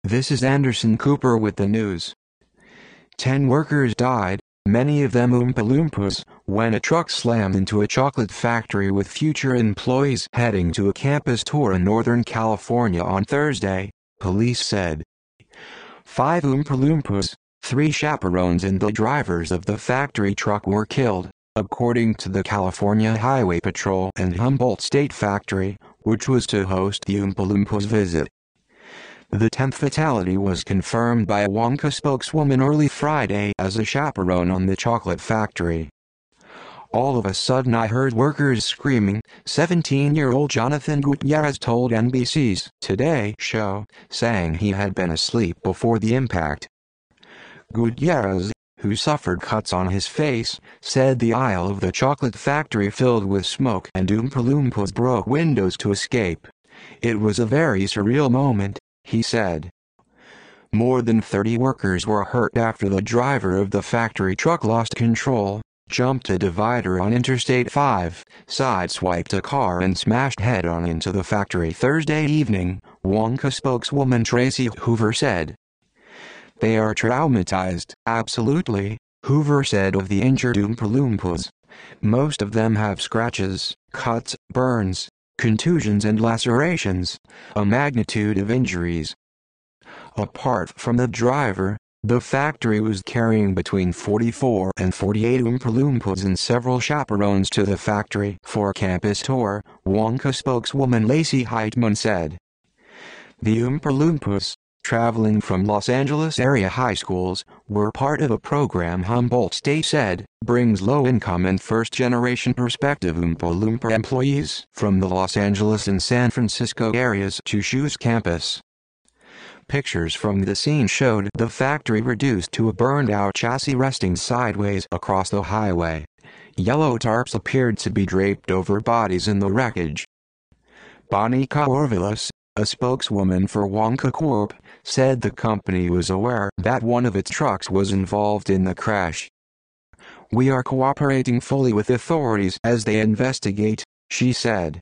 This is Anderson Cooper with the news. 10 workers died, many of them Oompa Loompas, when a truck slammed into a chocolate factory with future employees heading to a campus tour in Northern California on Thursday, police said. 5 Oompa Loompas, 3 chaperones and the drivers of the factory truck were killed, according to the California Highway Patrol and Humboldt State Factory, which was to host the Oompa Loompas visit. The 10th fatality was confirmed by a Wonka spokeswoman early Friday as a chaperone on the chocolate factory. "All of a sudden I heard workers screaming," 17-year-old Jonathan Gutierrez told NBC's Today Show, saying he had been asleep before the impact. Gutierrez, who suffered cuts on his face, said the aisle of the chocolate factory filled with smoke and Oompa Loompas broke windows to escape. "It was a very surreal moment," he said. More than 30 workers were hurt after the driver of the factory truck lost control, jumped a divider on Interstate 5, sideswiped a car and smashed head-on into the factory Thursday evening, Wonka spokeswoman Tracy Hoover said. "They are traumatized, absolutely," Hoover said of the injured Oompa Loompas. "Most of them have scratches, cuts, burns, contusions and lacerations, a magnitude of injuries." Apart from the driver, the factory was carrying between 44 and 48 Oompa Loompas and several chaperones to the factory for a campus tour, Wonka spokeswoman Lacey Heitman said. The Oompa Loompas, traveling from Los Angeles area high schools, were part of a program Humboldt State said brings low-income and first-generation prospective Oompa Loompa employees from the Los Angeles and San Francisco areas to SU's campus. Pictures from the scene showed the factory reduced to a burned-out chassis resting sideways across the highway. Yellow tarps appeared to be draped over bodies in the wreckage. Bonica Orvilas, a spokeswoman for Wonka Corp., said the company was aware that one of its trucks was involved in the crash. "We are cooperating fully with authorities as they investigate," she said.